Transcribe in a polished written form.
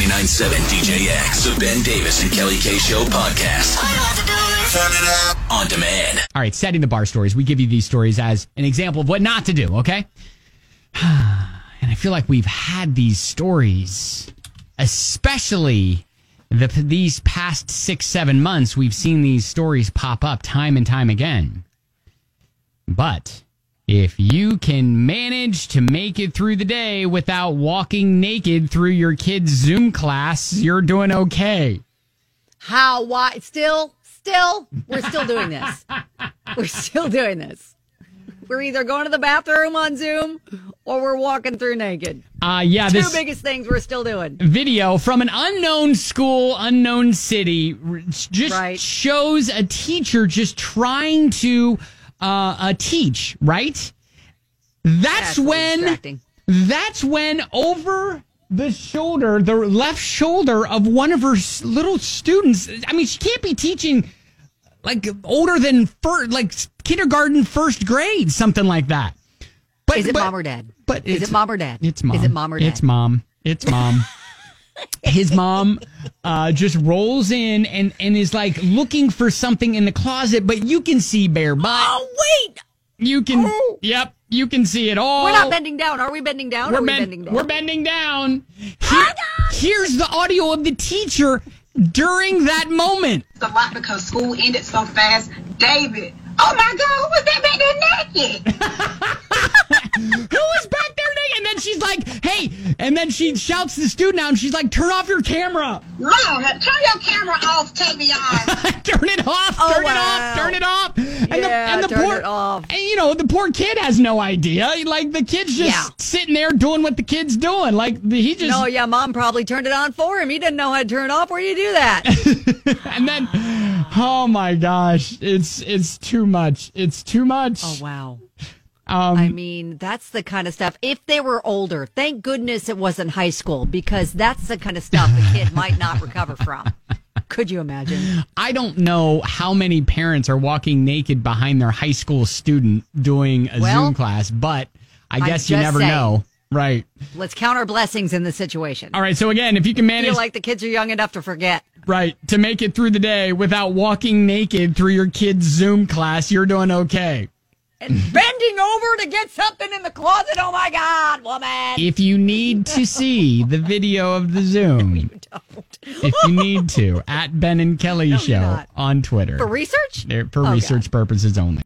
99.7 DJX, the Ben Davis and Kelly K Show podcast. Turn it up on demand. All right, setting the bar stories. We give you these stories as an example of what not to do, okay? And I feel like we've had these stories, especially these past 6-7 months. We've seen these stories pop up time and time again. But if you can manage to make it through the day without walking naked through your kid's Zoom class, you're doing okay. How? Why? Still, we're still doing this. We're still doing this. We're either going to the bathroom on Zoom or we're walking through naked. Yeah, Two biggest things we're still doing. Video from an unknown school, unknown city, just shows a teacher just trying to teach, right? That's when over the shoulder, the left shoulder of one of her little students. I mean, she can't be teaching like older than kindergarten, first grade, something like that. But is it mom or dad? But is it mom or dad? It's mom. Is it mom or dad? It's mom. It's mom. His mom just rolls in and is like looking for something in the closet, but you can see bare butt. Oh, wait. You can, Yep, you can see it all. We're not bending down. Are we bending down? We're bending down. Here's the audio of the teacher during that moment. A lot because school ended so fast. David, oh my God, who was that back there naked? Who was back there naked? And then she's like, hey, and then she shouts to the student out and she's like, turn off your camera. Lord, turn your camera off, Tavion. Turn it off. Turn it off. And the turn poor, it off. And the poor kid has no idea. Like the kid's just sitting there doing what the kid's doing. Like he just. No, yeah, mom probably turned it on for him. He didn't know how to turn it off. Where do you do that? And then, oh my gosh, it's too much. It's too much. Oh wow. I mean, that's the kind of stuff. If they were older, thank goodness it wasn't high school, because that's the kind of stuff the kid might not recover from. Could you imagine? I don't know how many parents are walking naked behind their high school student doing a Zoom class, but I guess you never know. Right. Let's count our blessings in this situation. All right. So again, if you can manage. I feel like the kids are young enough to forget. Right. To make it through the day without walking naked through your kid's Zoom class, you're doing okay. And bending over to get something in the closet. Oh, my God, woman. If you need to see the video of the Zoom, you don't. If you need to, at Ben and Kelly Show on Twitter. For research? For research purposes only.